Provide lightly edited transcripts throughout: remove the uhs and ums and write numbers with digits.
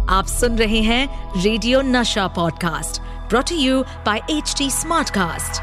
आप सुन रहे हैं radio Nasha podcast brought to you by HT Smartcast।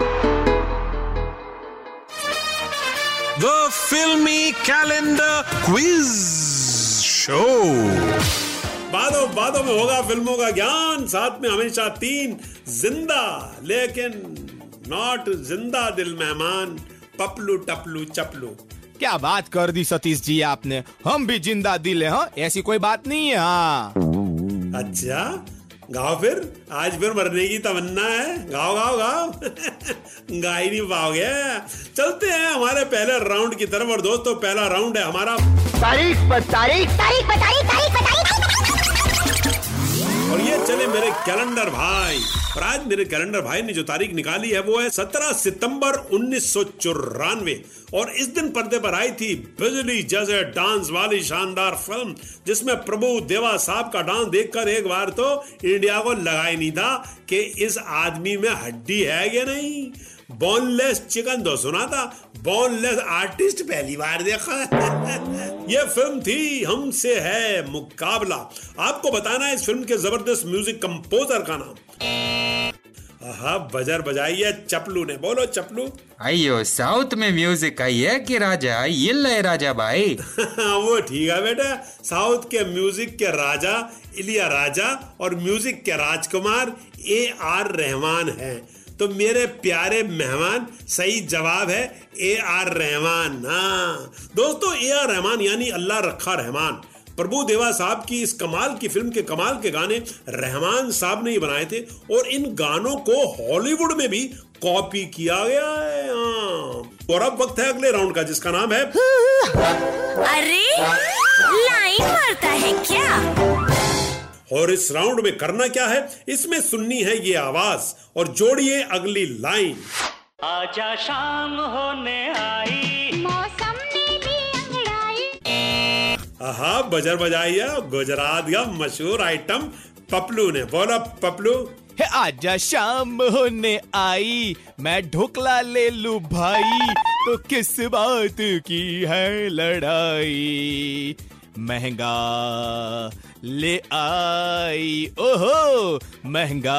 The Filmy Calendar Quiz Show। बातों में होगा फिल्मों का ज्ञान, साथ में हमेशा 3 जिंदा लेकिन नॉट जिंदा दिल मेहमान, पपलू टपलू चपलू। क्या बात कर दी सतीश जी आपने, हम भी जिंदा दिल है। हाँ, ऐसी कोई बात नहीं है। हाँ अच्छा गाओ फिर, आज फिर मरने की तमन्ना है, गाओ गाओ गाओ। गा ही नहीं पाओगे। चलते हैं हमारे पहले राउंड की तरफ। और दोस्तों, पहला राउंड है हमारा तारीख पर तारीख। और ये चले मेरे कैलेंडर भाई। और आज मेरे कैलेंडर भाई ने जो तारीख निकाली है वो है 17 सितंबर 1994। और इस दिन पर्दे पर आई थी बिजली जैसे डांस वाली शानदार फिल्म, जिसमें प्रभु देवा साहब का डांस देखकर एक बार तो इंडिया को लगा ही नहीं था कि इस आदमी में हड्डी है कि नहीं। बोनलेस चिकन तो सुना था, बोनलेस आर्टिस्ट पहली बार देखा। ये फिल्म थी हमसे है मुकाबला। आपको बताना है इस फिल्म के जबरदस्त म्यूजिक कंपोजर का नाम। बजर बजाइए चपलू ने। बोलो चपलू। अयो, साउथ में म्यूजिक आई है कि राजा ये राजा भाई। वो ठीक है बेटा, साउथ के म्यूजिक के राजा इलिया राजा और म्यूजिक के राजकुमार AR रहमान हैं। तो मेरे प्यारे मेहमान, सही जवाब है AR रहमान। हाँ दोस्तों, AR रहमान यानी अल्लाह रखा रहमान। प्रभु देवा साहब की इस कमाल की फिल्म के कमाल के गाने रहमान साहब ने ही बनाए थे और इन गानों को हॉलीवुड में भी कॉपी किया गया है। और अब वक्त है अगले राउंड का, जिसका नाम है अरे लाइन मारता है क्या। और इस राउंड में करना क्या है, इसमें सुननी है ये आवाज और जोड़िए अगली लाइन। आजा शाम होने आई, मौसम ने भी अंगड़ाई। बजर बजाइए गुजरात का मशहूर आइटम पपलू ने। बोला पपलू। आजा शाम होने आई, मैं ढोकला ले लूं भाई, तो किस बात की है लड़ाई। महंगा ले आई, ओहो महंगा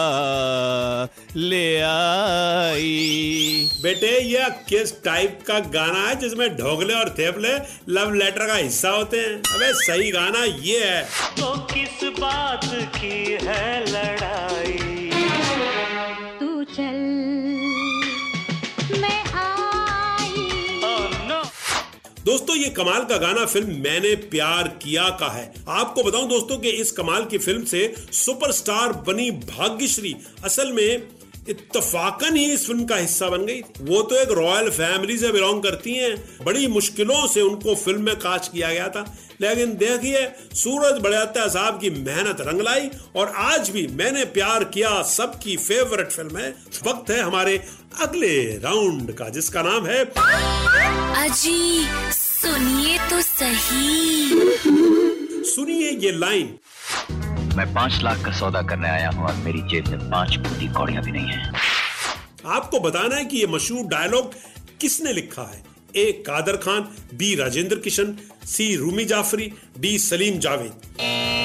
ले आई। बेटे, ये किस टाइप का गाना है जिसमें ढोकले और थेपले लव लेटर का हिस्सा होते हैं? अबे सही गाना ये है। तो किस बात की है लड़ाई, तू चल मैं आई। oh, no. दोस्तों, ये कमाल का गाना फिल्म मैंने प्यार किया का है। आपको बताऊं दोस्तों कि इस कमाल की फिल्म से सुपरस्टार बनी भाग्यश्री असल में इत्तफाकन ही इस फिल्म का हिस्सा बन गई थी। वो तो एक रॉयल फैमिली से बिलोंग करती हैं। बड़ी मुश्किलों से उनको फिल्म में कास्ट किया गया था, लेकिन देखिए सूरज बड़ैया साहब की मेहनत रंग लाई और आज भी मैंने प्यार किया सबकी फेवरेट फिल्म है। वक्त है हमारे अगले राउंड का, जिसका नाम है अजी सुनिए तो सही। सुनिए ये लाइन। मैं 5 लाख का सौदा करने आया हूँ और मेरी जेब में 5 फूटी कौड़ियां भी नहीं है। आपको बताना है कि ये मशहूर डायलॉग किसने लिखा है। A Kader Khan, B Rajendra Krishan, C Rumi Jaffery, D Salim Javed.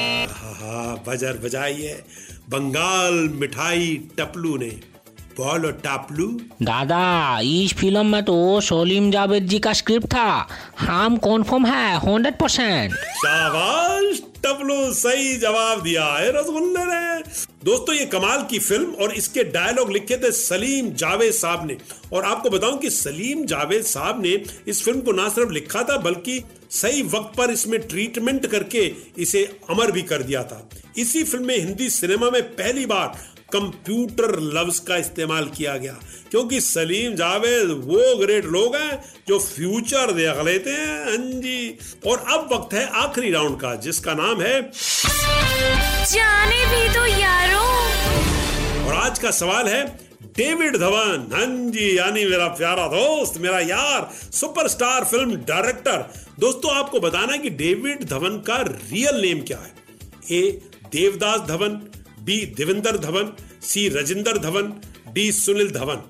Buzzer बजाइए बंगाल मिठाई टपलू ने। बोलो टापलू। दादा, इस फिल्म में तो सलीम जावेद जी का स्क्रिप्ट था, हम कन्फर्म है 100%। शाबाश टपलू, सही जवाब दिया है रसगुल्ले ने। दोस्तों, ये कमाल की फिल्म और इसके डायलॉग लिखे थे सलीम जावेद साहब ने। और आपको बताऊं कि सलीम जावेद साहब ने इस फिल्म को ना सिर्फ लिखा था बल्कि सही वक्त पर इसमें ट्रीटमेंट करके इसे अमर भी कर दिया था। इसी फिल्म में हिंदी सिनेमा में पहली बार कंप्यूटर लफ्ज का इस्तेमाल किया गया, क्योंकि सलीम जावेद वो ग्रेट लोग हैं जो फ्यूचर देख लेते हैं। हाँ जी। और अब वक्त है आखिरी राउंड का, जिसका नाम है जाने भी दो यारो। और आज का सवाल है डेविड धवन। हाँ जी, यानी मेरा प्यारा दोस्त, मेरा यार, सुपरस्टार फिल्म डायरेक्टर। दोस्तों, आपको बताना है कि डेविड धवन का रियल नेम क्या है। A Devdas Dhawan, B Devendra Dhawan, C Rajendra Dhawan, D Sunil Dhawan.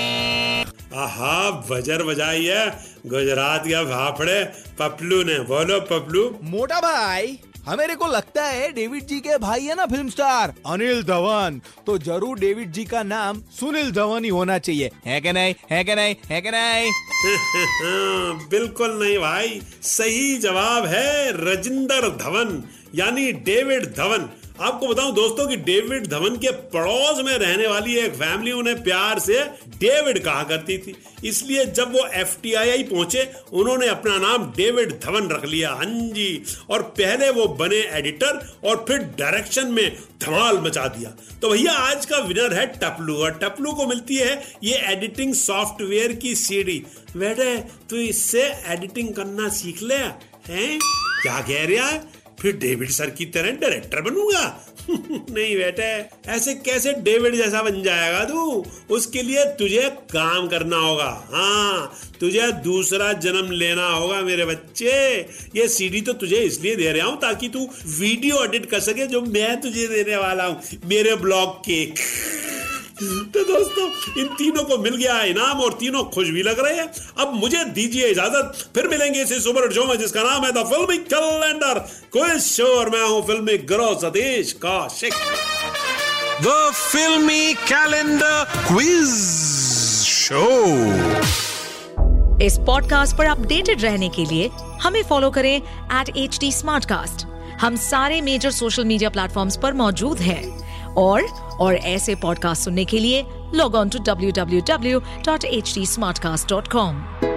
Buzzer बजाइए गुजरात के भापड़े पपलू ने। बोलो पपलू। मोटा भाई, मेरे को लगता है डेविड जी के भाई है ना फिल्म स्टार अनिल धवन, तो जरूर डेविड जी का नाम सुनील धवन ही होना चाहिए, है कि नहीं, है कि नहीं, है कि नहीं? बिल्कुल नहीं भाई, सही जवाब है रजिंदर धवन यानी डेविड धवन। आपको बताऊं दोस्तों कि डेविड धवन के पड़ोस में रहने वाली एक फैमिली उन्हें प्यार से डेविड कहा करती थी, इसलिए जब वो FTII पहुंचे उन्होंने अपना नाम डेविड धवन रख लिया। हाँ जी, और पहले वो बने एडिटर और फिर डायरेक्शन में धमाल मचा दिया। तो भैया आज का विनर है टपलू, और टपलू को मिलती है ये एडिटिंग सॉफ्टवेयर की CD। बेटे तू इससे एडिटिंग करना सीख ले, हैं? क्या कह रहा है? फिर डेविड सर की तरह डायरेक्टर बनूंगा? नहीं बेटे, ऐसे कैसे डेविड जैसा बन जाएगा तू? उसके लिए तुझे काम करना होगा। हाँ, तुझे दूसरा जन्म लेना होगा मेरे बच्चे। ये CD तो तुझे इसलिए दे रहा हूं ताकि तू वीडियो एडिट कर सके जो मैं तुझे देने वाला हूं मेरे ब्लॉग के। तो दोस्तों इन तीनों को मिल गया इनाम और तीनों खुश भी लग रहे हैं। अब मुझे दीजिए इजाजत, फिर मिलेंगे इसी सुपर शो में जिसका नाम है द फिल्मी कैलेंडर क्विज शो, और मैं हूं फिल्मी गुरु सतीश कौशिक। द फिल्मी कैलेंडर क्विज शो। इस पॉडकास्ट पर अपडेटेड रहने के लिए हमें फॉलो करें @HT Smartcast। हम सारे मेजर सोशल मीडिया प्लेटफॉर्म्स पर मौजूद हैं और ऐसे पॉडकास्ट सुनने के लिए लॉग ऑन टू www.htsmartcast.com।